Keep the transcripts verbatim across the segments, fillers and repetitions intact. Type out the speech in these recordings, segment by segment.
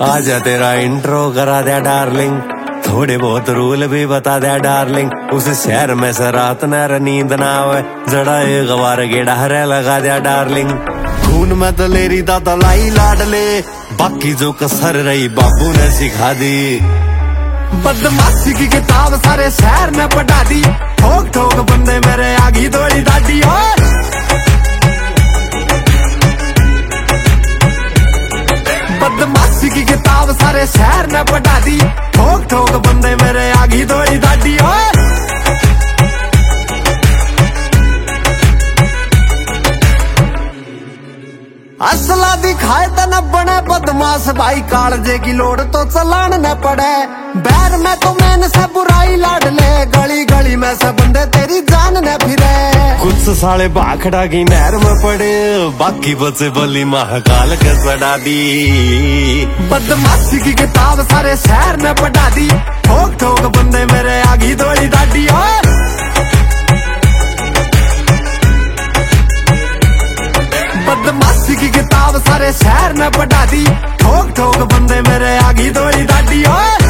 आजा तेरा इंट्रो करा दिया डार्लिंग, थोड़े बहुत रूल भी बता दिया डार्लिंग। उस शहर में से रात न नींद ना आवे, जड़ा एक बार गेड़ा हरे लगा दिया डार्लिंग। खून में तो लेरी दादा लाई लाडले, बाकी जो कसर रही बाबू ने सिखा दी। बदमाशी की किताब सारे शहर में पढ़ा दी, ठोक ठोक बंदे मेरे आगी दौड़ी दादी। बदमाशी की किताब सारे शहर में पढ़ा दी, ठोक ठोक बंदे मेरे आगी दौड़ी दादी। असला दिखाए तो न बने बदमाश भाई, कालजे की लोड़ तो चलान न पड़े। बैर में तो मैंने से बुराई लाड ले, गली गली में से बंदे तेरी जान न फिरे। कुछ साले भाखड़ा की नहर में पड़े, बाकी बचे बली महाकाल के सड़ा दी। बदमाशी की किताब सारे शहर में पढ़ा दी, ठोक ठोक बंदे मेरे आगी दौड़ी दादी। बदमाशी की किताब सारे शहर में पढ़ा दी, ठोक ठोक बंदे मेरे आगी दौड़ी दादी।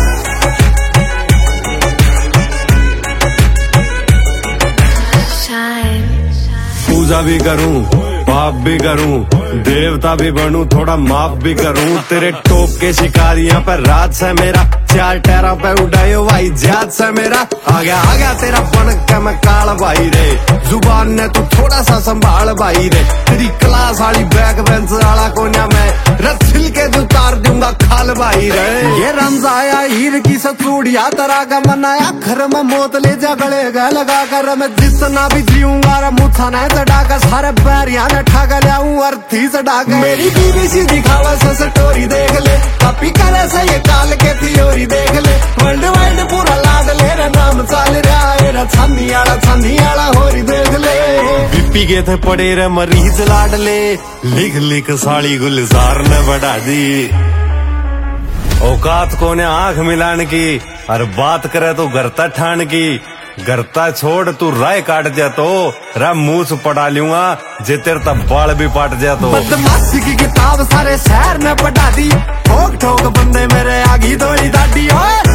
पूजा भी करूं, पाप भी करूं, देवता भी बनूं, थोड़ा माफ भी करूं। तेरे टोप के शिकारियां पर राज से मेरा, चार टैरा पे उड़ायो भाई जात से मेरा। आ गया आ गया तेरा बन के मैं काल भाई रे, जुबान ने तू थोड़ा सा संभाल भाई रे। तेरी क्लास वाली बैक बेंच वाला कोन्या मैं रथिल के उतार दूंगा खाल भाई रे। ये रमजाया हीर की सचूड़िया तरह का मनाया, घर में मोत ले जा गले गए लगा कर। मैं जितना भी जीऊंगा रे मुछा न चढ़ा कर, सारे बैरिया ने ठग लियाऊं अर्थी चढ़ा कर। मेरी बीवी सी दिखावा से स्टोरी देख ले, कॉपी करे से ये काल के थियोरी देख ले। वर्ल्ड वाइड पूरा लाड ले रे नाम चल रहा है रे, छन्नी आला छन्नी आला होरी देख ले। बीपी के थे पड़े रे मरीज लाड ले, लिख लिख साड़ी गुलजार ने बढ़ा दी। औकात को ने आंख मिलान की, और बात करे तो गरता ठान की। गरता छोड़ तू राय काट जा तो रा मुंह से पढ़ा लूंगा, जे तेरे तब बाल भी पाट जा तो। बदमाशी की किताब सारे शहर में पढ़ा दी, ठोक ठोक बंदे मेरे आगी दौड़ी दादी।